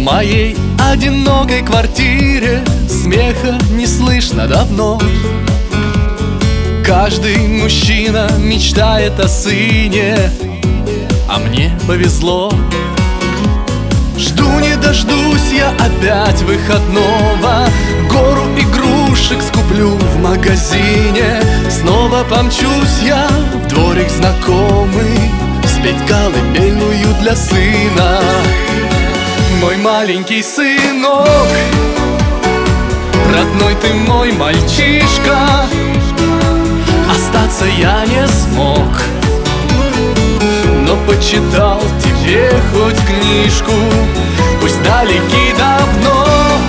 моей одинокой квартире смеха не слышно давно. Каждый мужчина мечтает о сыне, а мне повезло. Жду не дождусь я опять выходного, гору игрушек скуплю в магазине. Снова помчусь я в дворик знакомый, спеть колыбельную для сына. Мой маленький сынок, родной ты мой мальчишка, остаться я не смог, но почитал тебе хоть книжку, пусть далеки давно.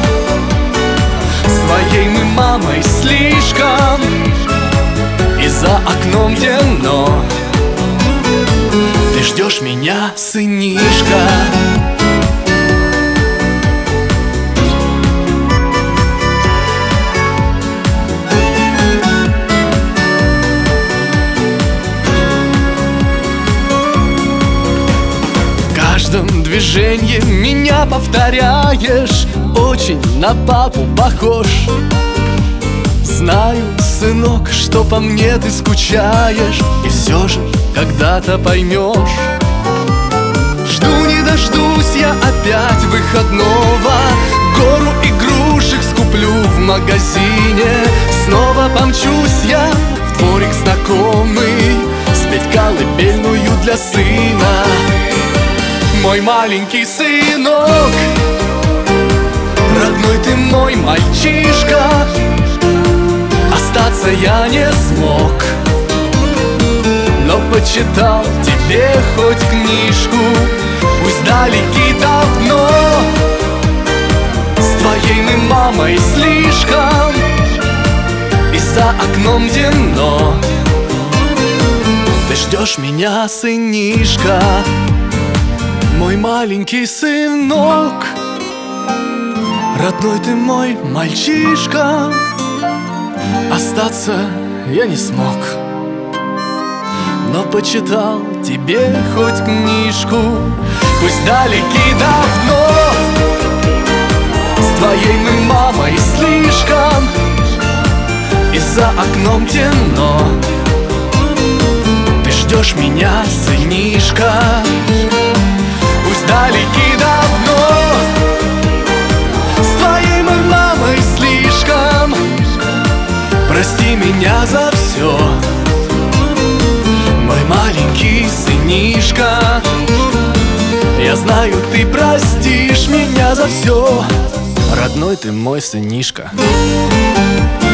Своей мы мамой слишком, и за окном темно. Ты ждешь меня, сынишка. В каждом движении меня повторяешь, очень на папу похож. Знаю, сынок, что по мне ты скучаешь, и все же когда-то поймешь. Жду не дождусь я опять выходного, гору игрушек скуплю в магазине. Снова помчусь я в дворик знакомый, спеть колыбельную для сына. Мой маленький сынок, родной ты мой мальчишка, остаться я не смог, но почитал тебе хоть книжку, пусть далеки давно. С твоей мы мамой слишком, и за окном темно. Ты ждешь меня, сынишка. Мой маленький сынок, родной ты мой мальчишка, остаться я не смог, но почитал тебе хоть книжку, пусть далеки давно. С твоей мы мамой слишком, и за окном темно. Ты ждешь меня, сынишка. Пусть далеки давно, с твоей мы мамой слишком. Прости меня за все, мой маленький сынишка. Я знаю, ты простишь меня за все, родной ты мой сынишка.